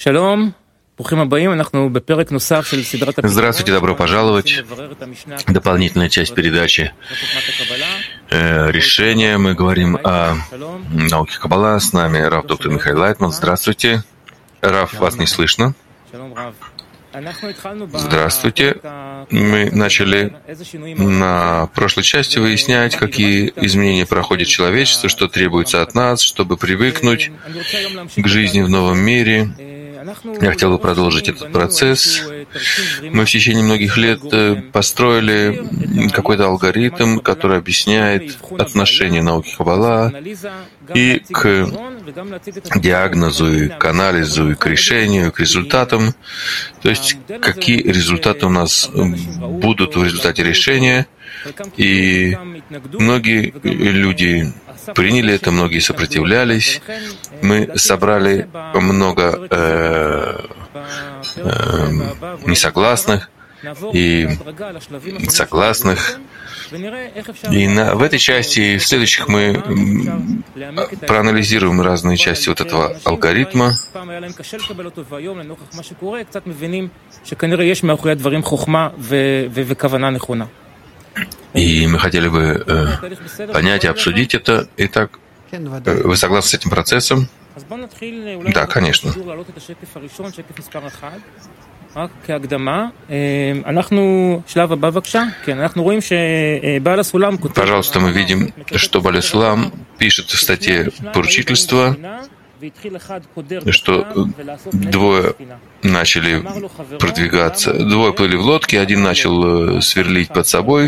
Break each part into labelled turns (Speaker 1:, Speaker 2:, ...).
Speaker 1: Здравствуйте, добро пожаловать. Дополнительная часть передачи решения. Мы говорим о науке Каббала. С нами Рав доктор Михаил Лайтман. Здравствуйте. Рав, вас не слышно. Здравствуйте. Мы начали на прошлой части выяснять, какие изменения проходит человечество, что требуется от нас, чтобы привыкнуть к жизни в новом мире. Я хотел бы продолжить этот процесс. Мы в течение многих лет построили какой-то алгоритм, который объясняет отношение науки Каббала и к диагнозу, и к анализу, и к решению, и к результатам. То есть, какие результаты у нас будут в результате решения. И многие люди приняли это, многие сопротивлялись. Мы собрали много несогласных и согласных. И в этой части и в следующих мы проанализируем разные части вот этого алгоритма. И мы хотели бы понять и обсудить это. Итак, вы согласны с этим процессом? Да, конечно. Пожалуйста, мы видим, что Бааль Сулам пишет в статье «Поручительство», что двое начали продвигаться, двое плыли в лодке, один начал сверлить под собой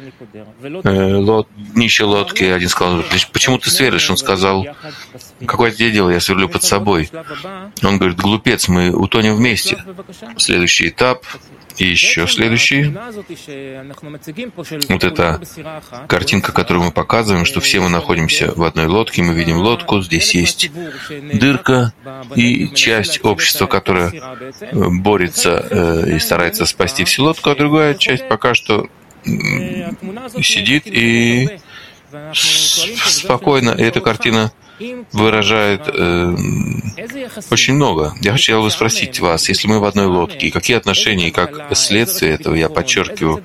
Speaker 1: днище лодки, один сказал: «Почему ты сверлишь?» Он сказал: «Какое тебе дело, я сверлю под собой». Он говорит: «Глупец, мы утонем вместе». Следующий этап и еще следующий. Вот эта картинка, которую мы показываем, что все мы находимся в одной лодке, мы видим лодку, здесь есть дырка, и часть общества, которая борется и старается спасти всю лодку, а другая часть пока что сидит и спокойно. И эта картина выражает очень много. Я хотел бы спросить вас, если мы в одной лодке, какие отношения, и как следствие этого, я подчеркиваю,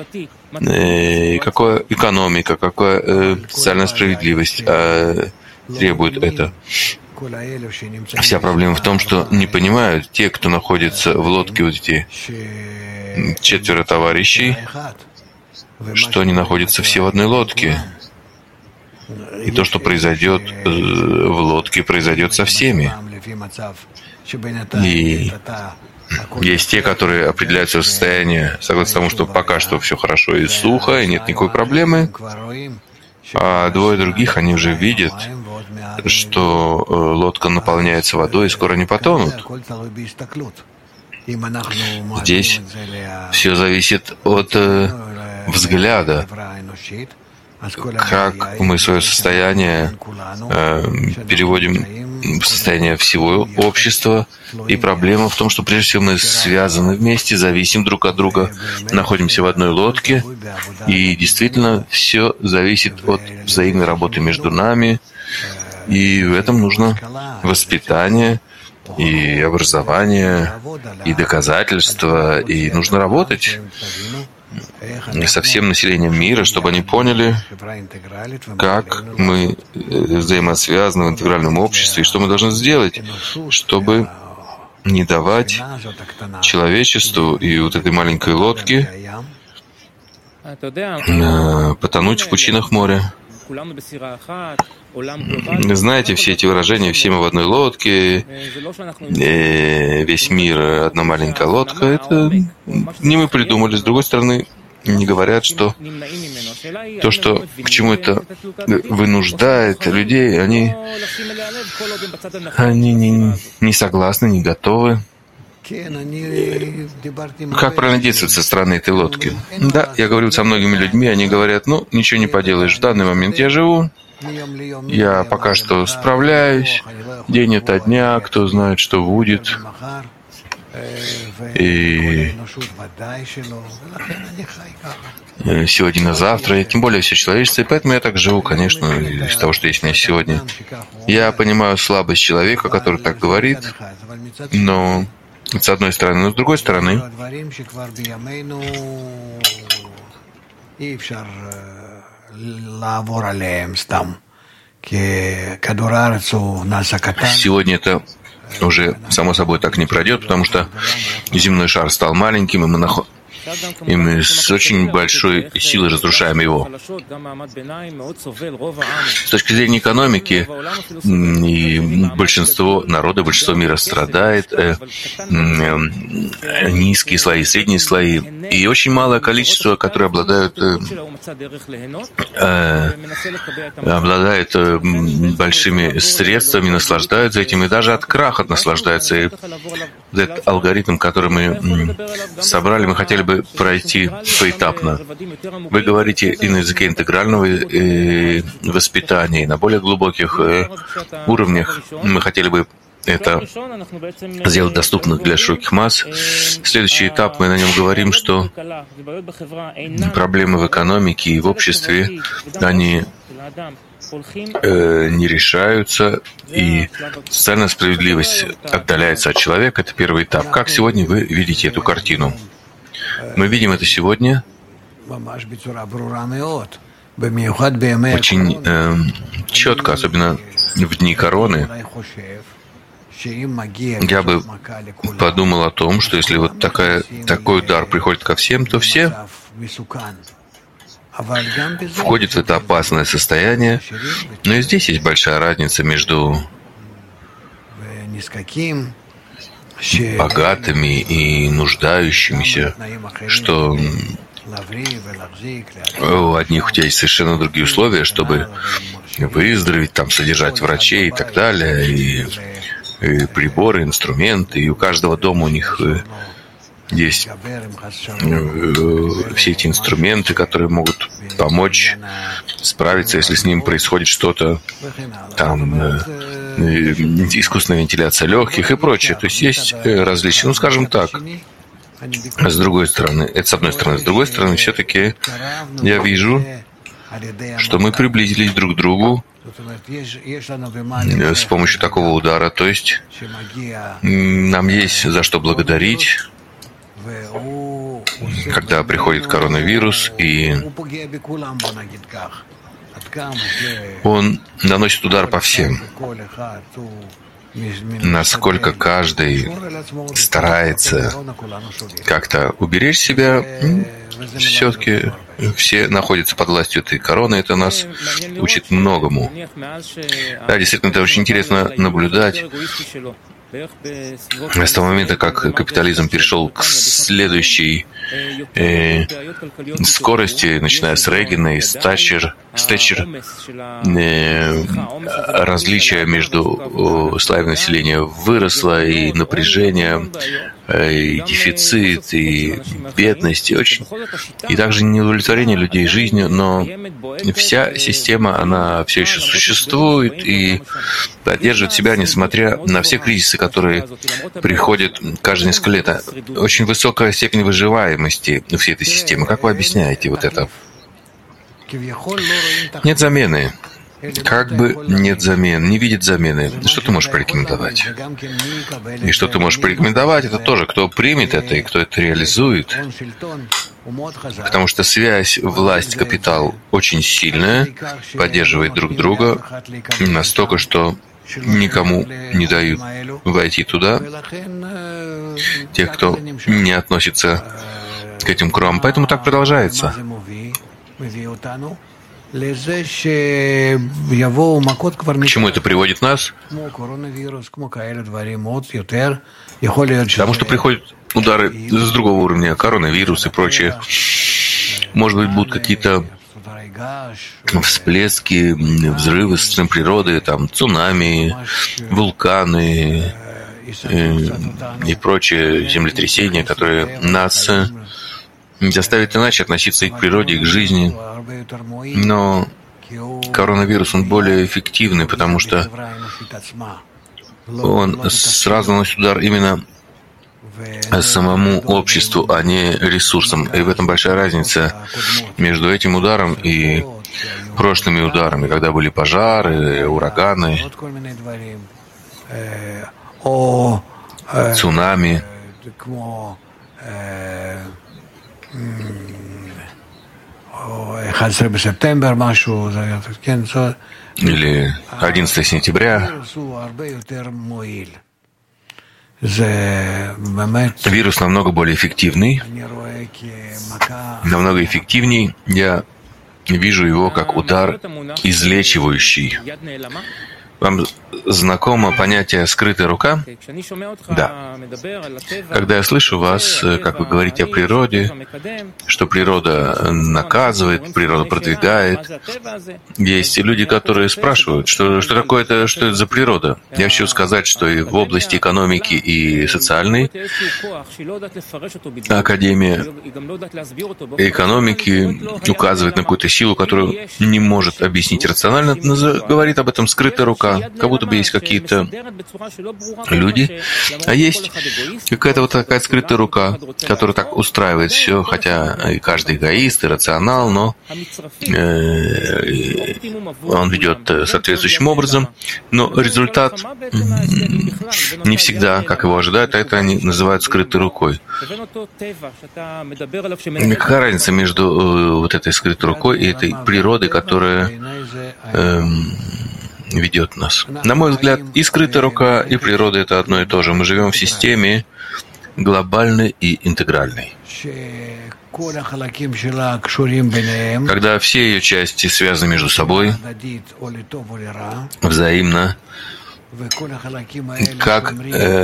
Speaker 1: какая экономика, какая социальная справедливость требует это? Вся проблема в том, что не понимают те, кто находится в лодке, вот эти 4 товарищей, что они находятся все в одной лодке. И то, что произойдет в лодке, произойдет со всеми. И есть те, которые определяют свое состояние согласно тому, что пока что все хорошо и сухо, и нет никакой проблемы. А двое других, они уже видят, что лодка наполняется водой, и скоро они потонут. Здесь все зависит от взгляда, как мы свое состояние переводим в состояние всего общества. И проблема в том, что прежде всего мы связаны вместе, зависим друг от друга, находимся в одной лодке, и действительно все зависит от взаимной работы между нами, и в этом нужно воспитание, и образование, и доказательства, и нужно работать со всем населением мира, чтобы они поняли, как мы взаимосвязаны в интегральном обществе, и что мы должны сделать, чтобы не давать человечеству и вот этой маленькой лодке потонуть в пучинах моря. Знаете, все эти выражения, все мы в одной лодке, весь мир одна маленькая лодка, это не мы придумали. С другой стороны, не говорят, что то, что к чему это вынуждает людей, они не согласны, не готовы. Как правильно действовать со стороны этой лодки? Да, я говорю со многими людьми, они говорят: ну, ничего не поделаешь, в данный момент я живу, я пока что справляюсь, день ото дня, кто знает, что будет. И сегодня на завтра, и тем более все человечество, и поэтому я так живу, конечно, из того, что есть у меня сегодня. Я понимаю слабость человека, который так говорит, но с одной стороны, но с другой стороны, сегодня это уже, само собой, так не пройдет, потому что земной шар стал маленьким, и мы с очень большой силой разрушаем его. С точки зрения экономики, и большинство народа, большинство мира страдает, низкие слои, средние слои, и очень малое количество, которые обладают большими средствами, наслаждаются этим, и даже от краха наслаждаются. И этот алгоритм, который мы собрали, мы хотели бы пройти поэтапно. Вы говорите и на языке интегрального воспитания, и на более глубоких уровнях. Мы хотели бы это сделать доступно для широких масс. Следующий этап, мы на нем говорим, что проблемы в экономике и в обществе, они не решаются, и социальная справедливость отдаляется от человека. Это первый этап. Как сегодня вы видите эту картину? Мы видим это сегодня очень четко, особенно в дни короны. Я бы подумал о том, что если вот такой удар приходит ко всем, то все входят в это опасное состояние. Но и здесь есть большая разница между богатыми и нуждающимися, что у одних у тебя есть совершенно другие условия, чтобы выздороветь, там, содержать врачей и так далее, и приборы, инструменты, и у каждого дома у них есть все эти инструменты, которые могут помочь справиться, если с ним происходит что-то, там, искусственная вентиляция легких и прочее. То есть есть различия. Ну, скажем так, с другой стороны, это с одной стороны. С другой стороны, все-таки я вижу, что мы приблизились друг к другу с помощью такого удара. То есть нам есть за что благодарить, когда приходит коронавирус, и он наносит удар по всем. Насколько каждый старается как-то уберечь себя, все-таки все находятся под властью этой короны. Это нас учит многому. Да, действительно, это очень интересно наблюдать. С того момента, как капитализм перешел к следующей скорости, начиная с Рейгана и с Тэтчер, различие между слоями населения выросло, и напряжение, и дефицит, и бедность, и также неудовлетворение людей жизнью, но вся система, она все еще существует и поддерживает себя, несмотря на все кризисы, которые приходят каждые несколько лет. Очень высокая степень выживаемости всей этой системы. Как вы объясняете вот это? Нет замены. Как бы нет замен, не видит замены. Что ты можешь порекомендовать? И что ты можешь порекомендовать, это тоже, кто примет это и кто это реализует. Потому что связь власть-капитал очень сильная, поддерживает друг друга настолько, что никому не дают войти туда, тех, кто не относится к этим кругам. Поэтому так продолжается. К чему это приводит нас? Потому что приходят удары с другого уровня, коронавирус и прочее. Может быть, будут какие-то всплески, взрывы с природы, там, цунами, вулканы и прочее, землетрясения, которые нас заставят иначе относиться и к природе, и к жизни. Но коронавирус, он более эффективный, потому что он сразу наносит удар именно самому обществу, а не ресурсам. И в этом большая разница между этим ударом и прошлыми ударами, когда были пожары, ураганы, цунами. Или 11 сентября. Вирус намного более эффективный. Намного эффективней. Я вижу его как удар излечивающий. Вам знакомо понятие «скрытая рука»? Да. Когда я слышу вас, как вы говорите о природе, что природа наказывает, природа продвигает, есть люди, которые спрашивают, что такое это, что это за природа. Я хочу сказать, что и в области экономики и социальной Академия экономики указывает на какую-то силу, которую не может объяснить рационально, говорит об этом «скрытая рука». Как будто бы есть какие-то люди, а есть какая-то вот такая скрытая рука, которая так устраивает все, хотя и каждый эгоист, и рационал, но он ведет соответствующим образом, но результат не всегда, как его ожидают, а это они называют скрытой рукой. Какая разница между вот этой скрытой рукой и этой природой, которая ведет нас? На мой взгляд, и скрытая рука, и природа — это одно и то же. Мы живем в системе глобальной и интегральной, когда все ее части связаны между собой взаимно, как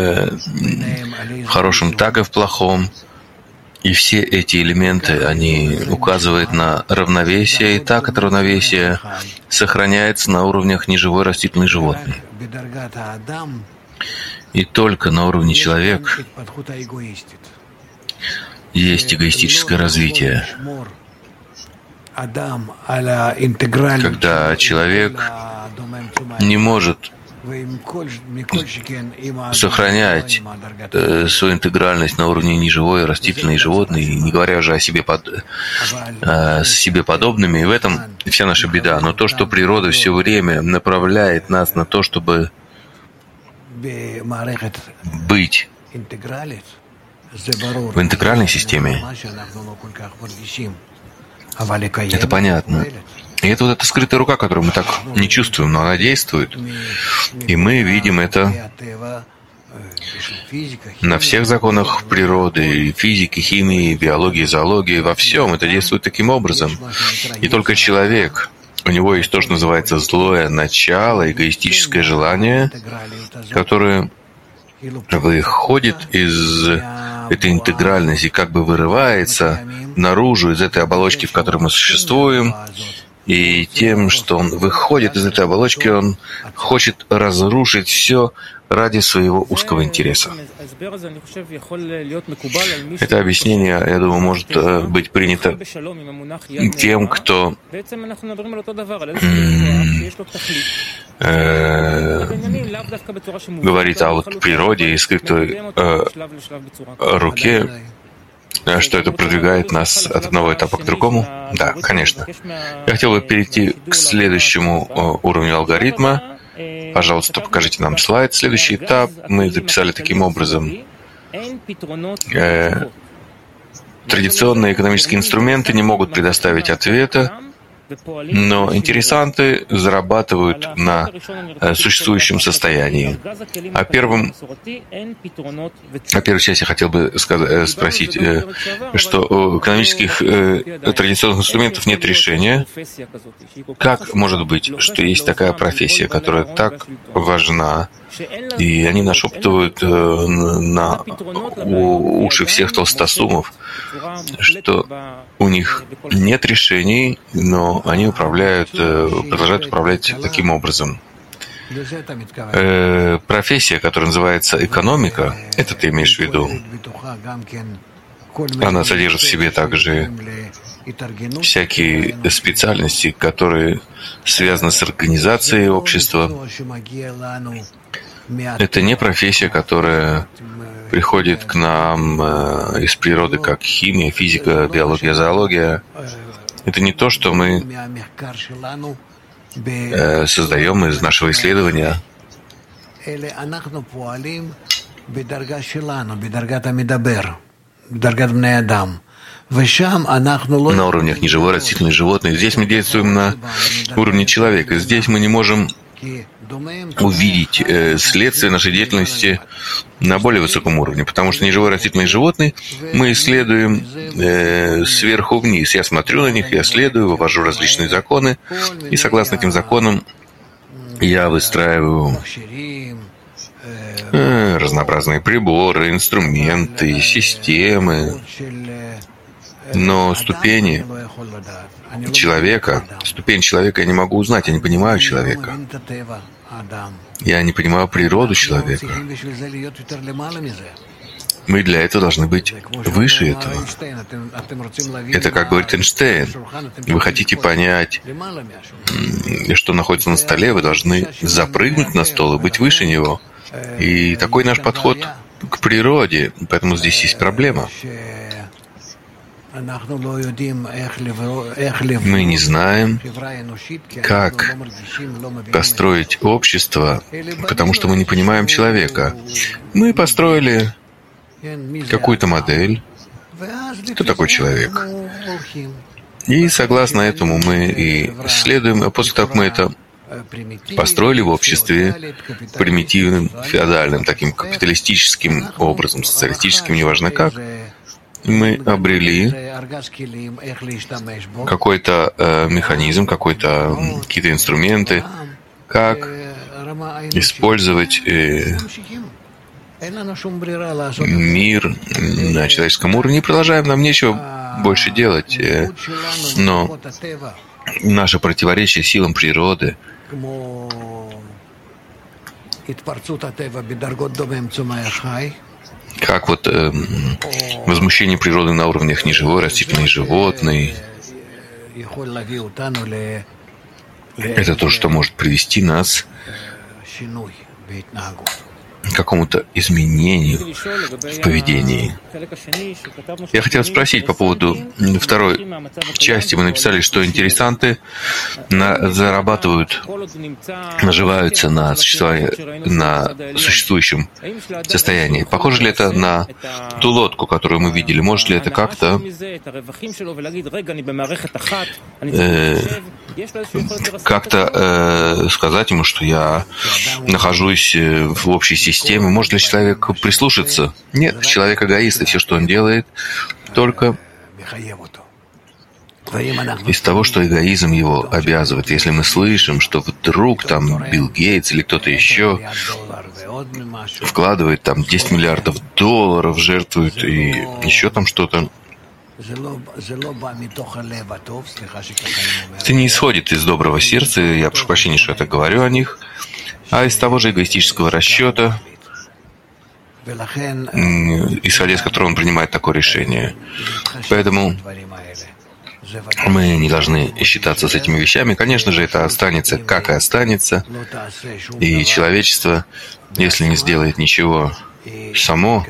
Speaker 1: в хорошем, так и в плохом. И все эти элементы, они указывают на равновесие, и так это равновесие сохраняется на уровнях неживой, растительной, животной. И только на уровне человека есть эгоистическое развитие. Когда человек не может сохранять свою интегральность на уровне неживой, растительной и животной, не говоря уже о себе, себе подобными, и в этом вся наша беда. Но то, что природа все время направляет нас на то, чтобы быть в интегральной системе, это понятно. И это вот эта скрытая рука, которую мы так не чувствуем, но она действует. И мы видим это на всех законах природы, физики, химии, биологии, зоологии, во всем. Это действует таким образом. И только человек, у него есть то, что называется злое начало, эгоистическое желание, которое выходит из этой интегральности, как бы вырывается наружу из этой оболочки, в которой мы существуем. И тем, что он выходит из этой оболочки, он хочет разрушить все ради своего узкого интереса. Это объяснение, я думаю, может быть принято тем, кто говорит о вот природе и скрытой руке, что это продвигает нас от одного этапа к другому? Да, конечно. Я хотел бы перейти к следующему уровню алгоритма. Пожалуйста, покажите нам слайд. Следующий этап мы записали таким образом. Традиционные экономические инструменты не могут предоставить ответа, но интересанты зарабатывают на существующем состоянии. О первой части я хотел бы спросить, что у экономических традиционных инструментов нет решения. Как может быть, что есть такая профессия, которая так важна, и они нашептывают на уши всех толстосумов, что у них нет решений, но они продолжают управлять таким образом. Профессия, которая называется экономика, это ты имеешь в виду, она содержит в себе также всякие специальности, которые связаны с организацией общества, Это не профессия, которая приходит к нам из природы, как химия, физика, биология, зоология. Это не то, что мы создаем из нашего исследования. На уровнях неживой, растительных, животных. Здесь мы действуем на уровне человека. Здесь мы не можем увидеть следствие нашей деятельности на более высоком уровне, потому что неживой, растительные, животные мы исследуем сверху вниз. Я смотрю на них, я следую, вывожу различные законы, и согласно этим законам я выстраиваю разнообразные приборы, инструменты, системы. Но ступень человека я не могу узнать, я не понимаю человека. Я не понимаю природу человека. Мы для этого должны быть выше этого. Это, как говорит Эйнштейн, вы хотите понять, что находится на столе, вы должны запрыгнуть на стол и быть выше него. И такой наш подход к природе, поэтому здесь есть проблема. Мы не знаем, как построить общество, потому что мы не понимаем человека. Мы построили какую-то модель, кто такой человек. И согласно этому мы и следуем, а после того, как мы это построили в обществе примитивным, феодальным, таким капиталистическим образом, социалистическим, неважно как, мы обрели какой-то механизм, какие-то инструменты, как использовать мир на человеческом уровне. И продолжаем, нам нечего больше делать. Но наше противоречие силам природы, как вот возмущение природы на уровнях неживой, растительной, животной, это то, что может привести нас к какому-то изменению в поведении. Я хотел спросить по поводу второй части. Вы написали, что интересанты зарабатывают, наживаются на существующем состоянии. Похоже ли это на ту лодку, которую мы видели? Может ли это как-то сказать ему, что я нахожусь в общей системе? Может ли человек прислушаться? Нет, человек эгоист, и все, что он делает, только из того, что эгоизм его обязывает. Если мы слышим, что вдруг там Билл Гейтс или кто-то еще вкладывает там 10 миллиардов долларов, жертвует и еще там что-то, это не исходит из доброго сердца, я прошу прощения, что я так говорю о них, а из того же эгоистического расчета, исходя из которого он принимает такое решение. Поэтому мы не должны считаться с этими вещами. Конечно же, это останется, как и останется. И человечество, если не сделает ничего само,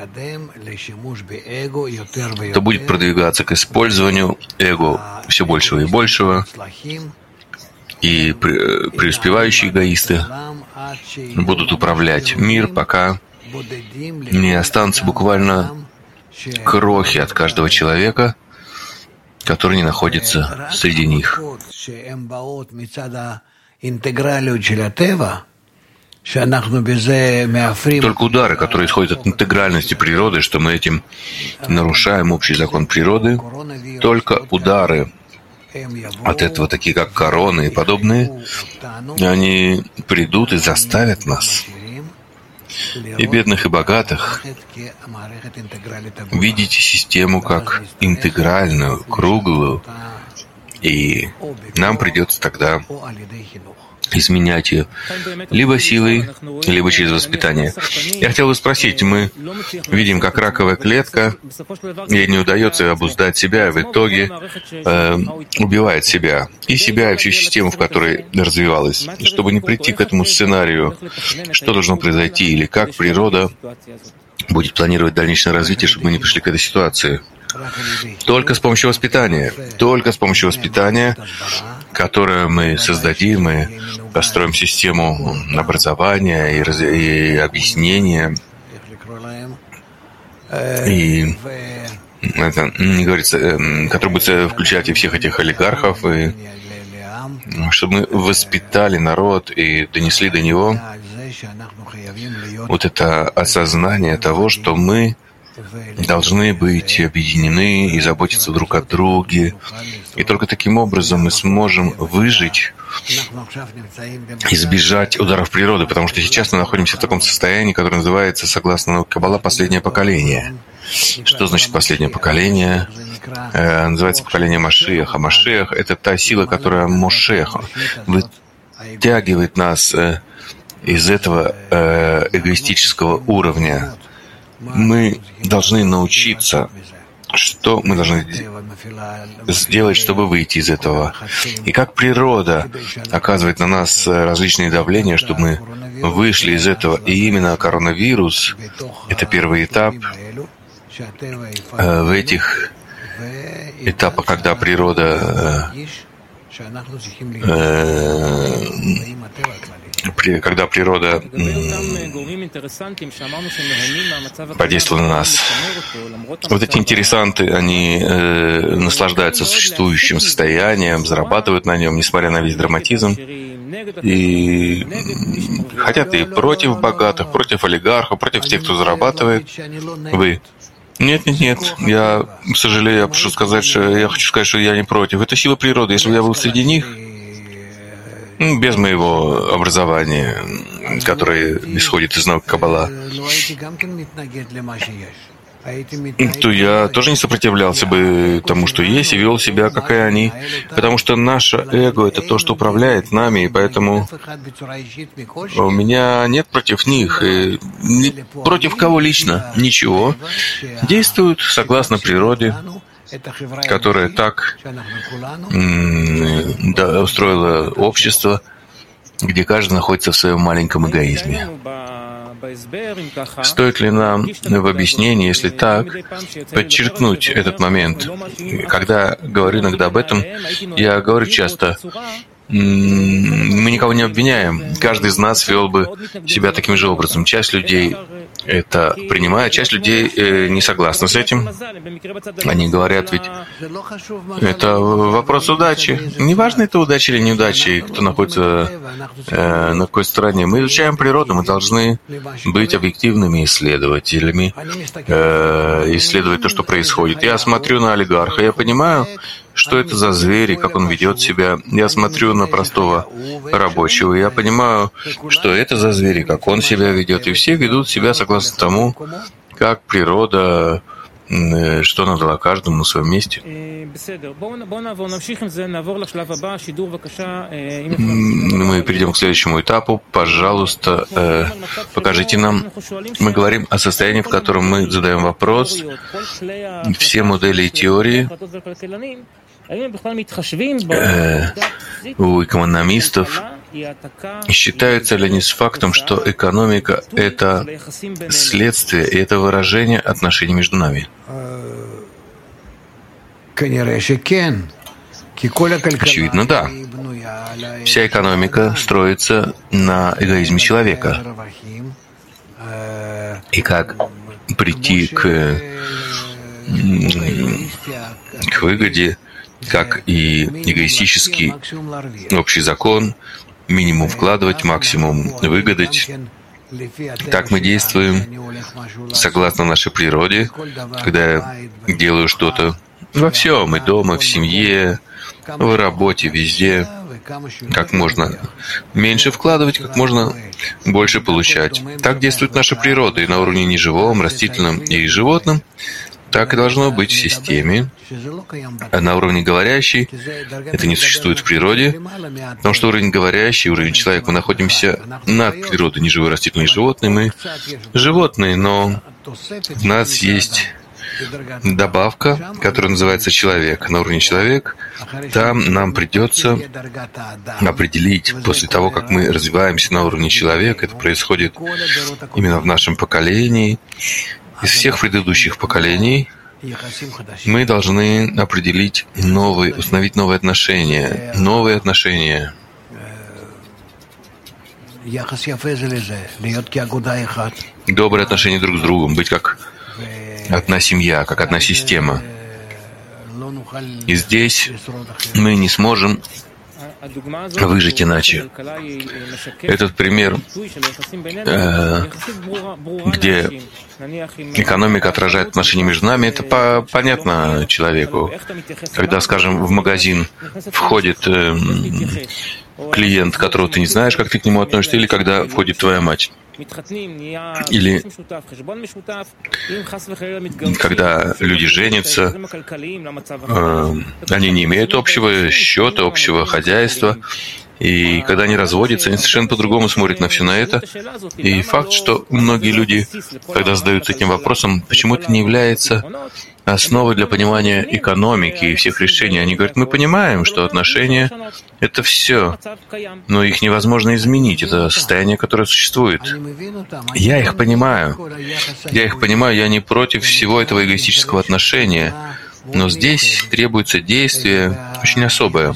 Speaker 1: то будет продвигаться к использованию эго все большего и большего. И преуспевающие эгоисты будут управлять мир, пока не останутся буквально крохи от каждого человека, который не находится среди них. Только удары, которые исходят от интегральности природы, что мы этим нарушаем общий закон природы, только удары от этого, такие как короны и подобные, они придут и заставят нас, и бедных, и богатых, видеть систему как интегральную, круглую, И нам придется тогда изменять ее либо силой, либо через воспитание. Я хотел бы спросить, мы видим, как раковая клетка, ей не удается обуздать себя, в итоге убивает себя, и всю систему, в которой развивалась. Чтобы не прийти к этому сценарию, что должно произойти, или как природа будет планировать дальнейшее развитие, чтобы мы не пришли к этой ситуации. Только с помощью воспитания, которое мы создадим, мы построим систему образования и объяснения. И это не говорится, который будет включать и всех этих олигархов, и чтобы мы воспитали народ и донесли до него вот это осознание того, что мы должны быть объединены и заботиться друг о друге. И только таким образом мы сможем выжить, избежать ударов природы, потому что сейчас мы находимся в таком состоянии, которое называется, согласно науке Каббала, последнее поколение. Что значит последнее поколение? Называется поколение Машиаха. Машиах — это та сила, которая Мошех вытягивает нас из этого эгоистического уровня. Мы должны научиться, что мы должны сделать, чтобы выйти из этого. И как природа оказывает на нас различные давления, чтобы мы вышли из этого. И именно коронавирус — это первый этап. В этих этапах, когда природа подействовала на нас. Вот эти интересанты, они наслаждаются существующим состоянием, зарабатывают на нем, несмотря на весь драматизм, и хотят и против богатых, против олигархов, против тех, кто зарабатывает. Вы. Нет, я сожалею, я хочу сказать, что я не против. Это сила природы. Если бы я был среди них, без моего образования, которое исходит из науки Каббала, то я тоже не сопротивлялся бы тому, что есть, и вел себя, как и они. Потому что наше эго — это то, что управляет нами, и поэтому у меня нет против них, и против кого лично, ничего. Действуют согласно природе, которая так устроила общество, где каждый находится в своем маленьком эгоизме. Стоит ли нам в объяснении, если так, подчеркнуть этот момент? Когда говорю иногда об этом, я говорю часто, мы никого не обвиняем. Каждый из нас вел бы себя таким же образом. Часть людей это принимает, часть людей не согласна с этим. Они говорят, ведь это вопрос удачи. Неважно, это удача или неудача, кто находится на какой стороне. Мы изучаем природу, мы должны быть объективными исследователями, исследовать то, что происходит. Я смотрю на олигарха, я понимаю, что это за зверь и как он ведет себя. Я смотрю на простого рабочего, и я понимаю, что это за зверь и как он себя ведет. И все ведут себя согласно тому, как природа, что она дала каждому на своем месте. Мы перейдем к следующему этапу. Пожалуйста, покажите нам. Мы говорим о состоянии, в котором мы задаем вопрос. Все модели и теории у экономистов считаются ли они с фактом, что экономика — это следствие, и это выражение отношений между нами? Очевидно, да. Вся экономика строится на эгоизме человека. И как прийти к выгоде, как и эгоистический общий закон, минимум вкладывать, максимум выгадать. Так мы действуем согласно нашей природе, когда я делаю что-то во всем, и дома, в семье, в работе, везде, как можно меньше вкладывать, как можно больше получать. Так действует наша природа и на уровне неживом, растительном и животном. Так и должно быть в системе. А на уровне говорящий это не существует в природе, потому что уровень говорящий, уровень человека, мы находимся над природой, не живые растительные животные, мы животные, но в нас есть добавка, которая называется человек. На уровне человек, там нам придется определить, после того, как мы развиваемся на уровне человека, это происходит именно в нашем поколении, из всех предыдущих поколений, мы должны определить установить новые отношения. Добрые отношения друг с другом, быть как одна семья, как одна система. И здесь мы не сможем выжить иначе. Этот пример, где экономика отражает отношения между нами, это понятно человеку. Когда, скажем, в магазин входит клиент, которого ты не знаешь, как ты к нему относишься, или когда входит твоя мать. Или когда люди женятся, они не имеют общего счета, общего хозяйства, и когда они разводятся, они совершенно по-другому смотрят на все на это. И факт, что многие люди, когда задаются этим вопросом, почему это не является основой для понимания экономики и всех решений, они говорят, мы понимаем, что отношения — это все, но их невозможно изменить, это состояние, которое существует. Я их понимаю, я не против всего этого эгоистического отношения, но здесь требуется действие очень особое,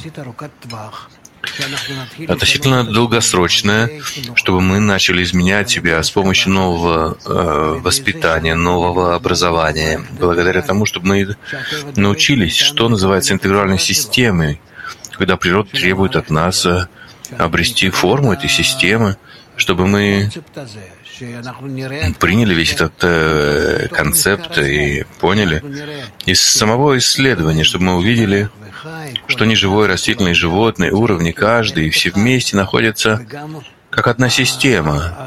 Speaker 1: относительно долгосрочное, чтобы мы начали изменять себя с помощью нового воспитания, нового образования, благодаря тому, чтобы мы научились, что называется интегральной системой, когда природа требует от нас обрести форму этой системы, чтобы мы приняли весь этот концепт и поняли из самого исследования, чтобы мы увидели, что неживой, растительный, животный, уровни каждый, все вместе находятся как одна система.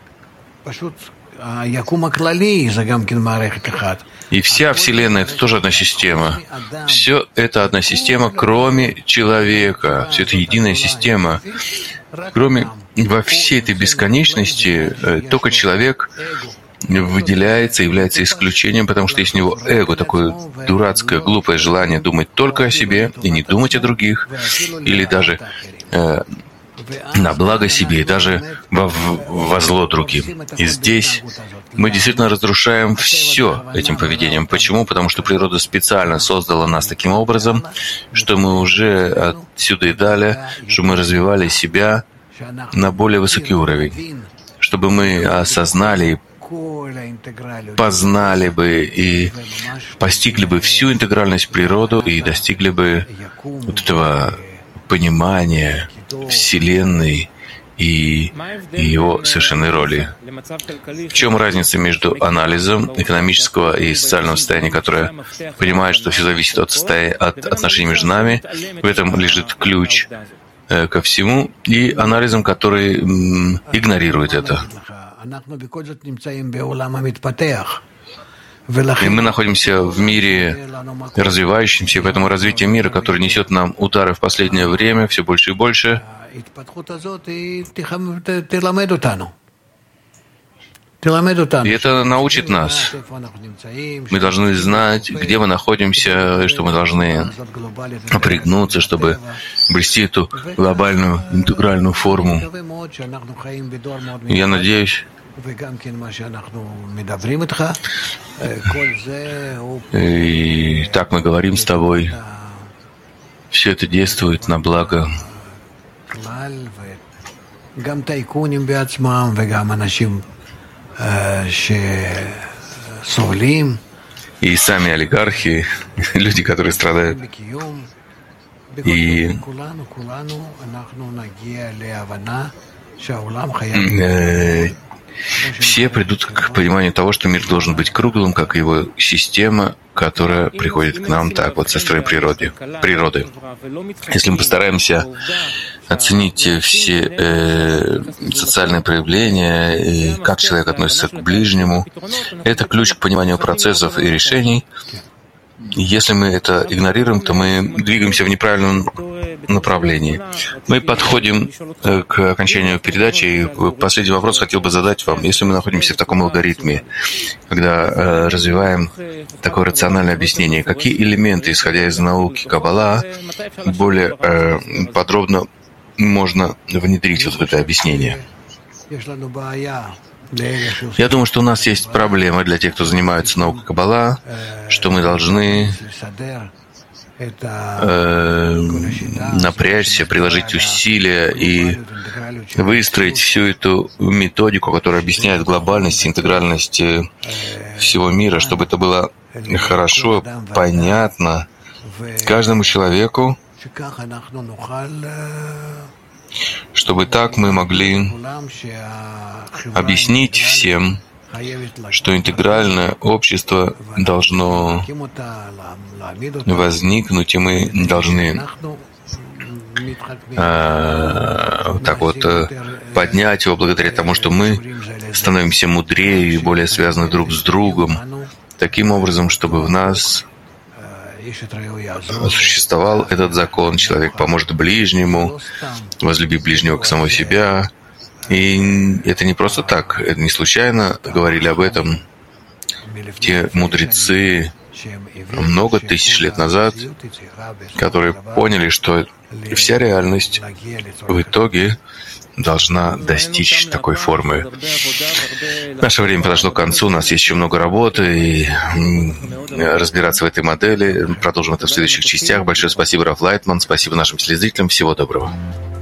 Speaker 1: И вся Вселенная — это тоже одна система. Все это одна система, кроме человека. Все это единая система. Кроме во всей этой бесконечности, только человек выделяется, является исключением, потому что есть у него эго, такое дурацкое, глупое желание думать только о себе и не думать о других, или даже на благо себе, и даже во зло другим. И здесь мы действительно разрушаем все этим поведением. Почему? Потому что природа специально создала нас таким образом, что мы уже отсюда и далее, чтобы мы развивали себя на более высокий уровень, чтобы мы осознали, познали бы и постигли бы всю интегральность природы и достигли бы вот этого понимания Вселенной и его совершенной роли. В чем разница между анализом экономического и социального состояния, которое понимает, что все зависит от отношений между нами, в этом лежит ключ ко всему, и анализом, который игнорирует это. И мы находимся в мире развивающемся, и поэтому развитие мира, который несет нам удары в последнее время все больше и больше, и это научит нас. Мы должны знать, где мы находимся, и что мы должны напрягнуться, чтобы обрести эту глобальную интегральную форму. И я надеюсь, и так мы говорим с тобой, все это действует на благо и сами олигархи, люди, которые страдают. И все придут к пониманию того, что мир должен быть круглым, как его система, которая приходит к нам так вот со стороны природы. Если мы постараемся оценить все социальные проявления и как человек относится к ближнему, это ключ к пониманию процессов и решений. Если мы это игнорируем, то мы двигаемся в неправильном направлении. Мы подходим к окончанию передачи, и последний вопрос хотел бы задать вам. Если мы находимся в таком алгоритме, когда развиваем такое рациональное объяснение, какие элементы, исходя из науки Каббала, более подробно можно внедрить вот в это объяснение? Я думаю, что у нас есть проблема для тех, кто занимается наукой Каббала, что мы должны напрячься, приложить усилия и выстроить всю эту методику, которая объясняет глобальность, интегральность всего мира, чтобы это было хорошо, понятно каждому человеку, чтобы так мы могли объяснить всем, что интегральное общество должно возникнуть, и мы должны так вот поднять его благодаря тому, что мы становимся мудрее и более связаны друг с другом, таким образом, чтобы в нас существовал этот закон. Человек поможет ближнему, возлюби ближнего к самому себя. И это не просто так, это не случайно говорили об этом те мудрецы много тысяч лет назад, которые поняли, что вся реальность в итоге должна достичь такой формы. Наше время подошло к концу, у нас есть еще много работы, и разбираться в этой модели. Продолжим это в следующих частях. Большое спасибо, Раф Лайтман, спасибо нашим телезрителям, всего доброго.